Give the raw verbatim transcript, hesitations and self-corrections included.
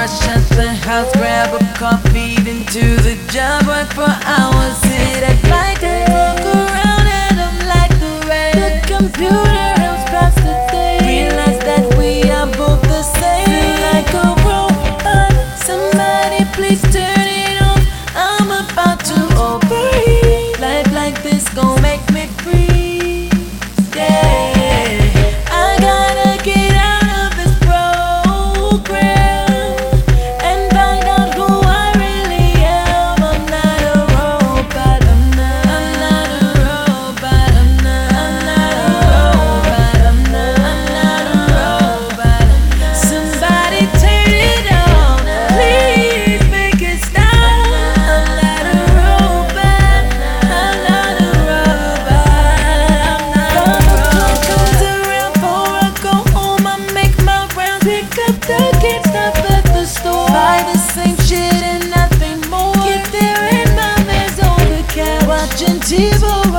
rush at the house, grab a coffee, then to the job, work for hours, hit a flight, then walk around and I'm like the rest. The computer helps pass the day. Realize that we are both the same. Feel like a robot. Somebody please turn it off. I'm about to overheat. Life like this gon' make me free. Yeah, I gotta get out of this program and find out who I really am. I'm not a robot. I'm not. I'm not a robot. I'm not. I'm not a robot. I'm not. I'm not a robot. Somebody turn it on, please make it stop. I'm not a robot. I'm not a robot. I'm not a robot. Comes around four, I go home, I make my rounds, pick up the kids, stop at the store, buy the same shit and nothing more. Get there and my man's on the couch watching T V.